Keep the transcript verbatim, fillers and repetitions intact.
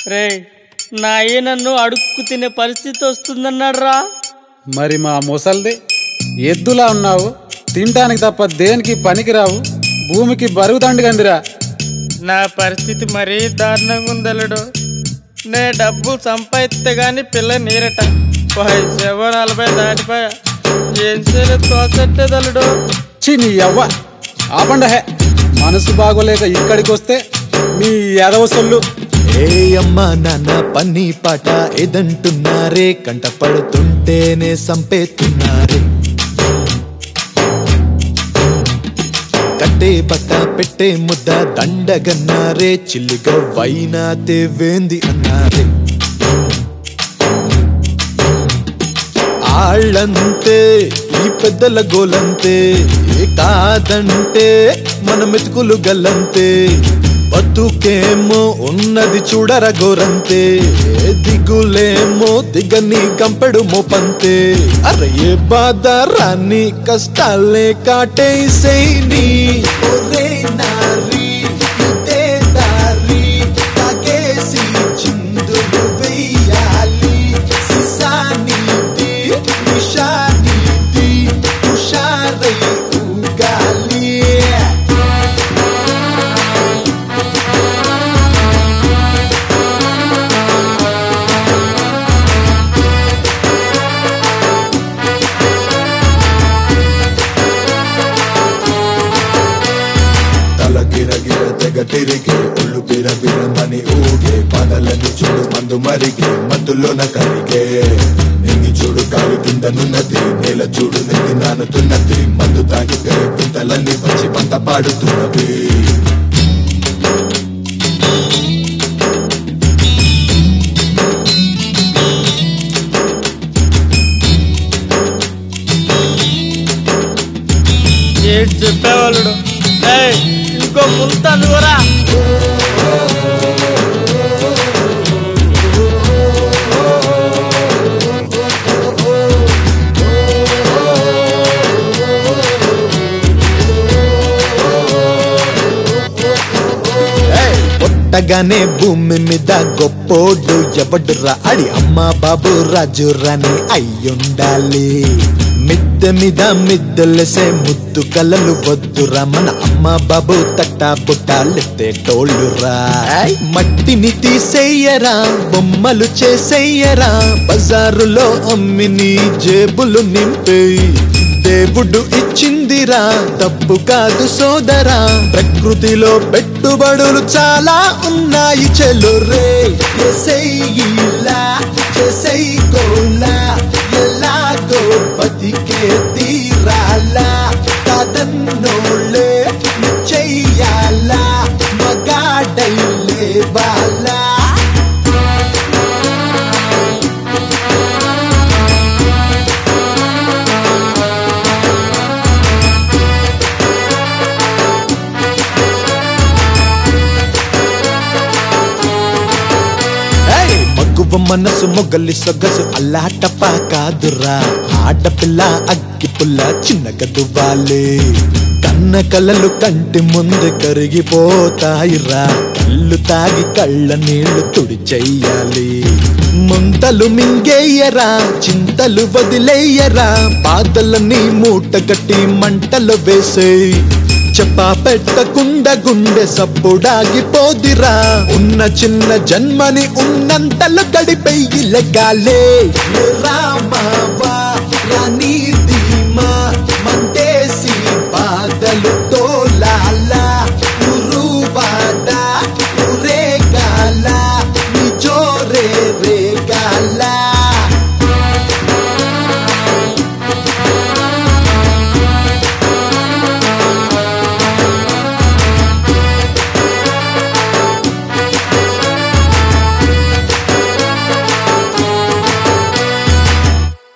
రే నా అయ్య నన్ను అడుక్కు తినే పరిస్థితి వస్తుందన్నాడు రా. మరి మా ముసల్ది ఎద్దులా ఉన్నావు, తినడానికి తప్ప దేనికి పనికిరావు, భూమికి బరువు దండుగందిరా. నా పరిస్థితి మరీ దారుణంగా ఉందలుడు. నే డబ్బు సంపాదిస్తే గాని పిల్ల నీరట శవ నలభై దాటిపోయా. ఏం చేయలేదు తోచట్టేదలుడు. చి నీ అవ్వ ఆపండహే, మనసు బాగోలేక ఇక్కడికి వస్తే మీ ఎదవసొల్లు. ఏ అమ్మా నాన్న పని పాట ఏదంటున్నారే, కంట పడుతుంటేనే సంపేతున్నారే. కట్టే పట్ట పెట్టే ముద్ద దండగన్నారే, చిల్లిగా వైనా తేవేంది అన్నారే. ఆళ్ళంతే ఈ పెద్దల గోలంతే, ఏ కాదంటే మన మెతుకులు గల్లంతే. బతుకేమో ఉన్నది చూడర గోరంతే, దిగులేమో దిగని కంపెడు మోపంతే. అరే ఏ బాధ రాని కష్టాలే కాటేసేని ఒరే నారి ఇదే దారి తాగేసి చిందులు వెయ్యాలి. సిసానిది నిషానిది హుషారై ఊగాలి. తిరిగే ఒళ్ళు బిర బిరమని ఊగే, పదలని చూడు మందు మరిగే మత్తులోన కరిగే. నింగి చూడు కాలు కిందనున్నది, నేల చూడు నెత్తి నానుతున్నది. మందు తాగితే పింతలన్నీ వచ్చి పంట పాడుతున్నవి. ఏంటి చెప్పేవాళ్ళు, ఇంకో ముంతాను కూడా. పుట్టగానే భూమి మీద గొప్పోడు ఎవడురా, అడి అమ్మా బాబు రాజు రాని అయ్యుండాలి. మిద్దె మీద మిద్దెలసే ముద్దు కలలు వద్దురా, మన అమ్మ బాబు తట్టా బుట్టాలెత్తే టోళ్ళురా. మట్టిని తీసేయరా, బొమ్మలు చేసేయరా, బజారులో అమ్మిని జేబులు నింపేయి. దేవుడు ఇచ్చిందిరా తప్పు కాదు సోదరా, ప్రకృతిలో పెట్టుబడులు చాలా ఉన్నాయి. చెలురే ఎసైలా చేసైకోలా, ఎలాగో బతికే తీరాలా. కాదన్నోళ్ళే చెయ్యాలా, మగాడైలే బాలా. మనసు మొగలి సొగసు అల్లాటపా కాదురా, ఆడపిల్ల అగ్గి పుల్ల చిన్నగా దువ్వాలి. కన్న కలలు కంటి ముందు కరిగిపోతాయిరా, కళ్ళు తాగి కళ్ళ నీళ్లు తుడి చెయ్యాలి. ముంతలు మింగేయరా, చింతలు వదిలేయరా, బాధలని మూట కట్టి మంటలు వేసేయ్. చెప్పా పెట్టకుండా గుండె సప్పుడాగిపోదిరా, ఉన్న చిన్న జన్మని ఉన్నంతలో గడిపెయ్యి లెగ్గాలే. రామావా రాని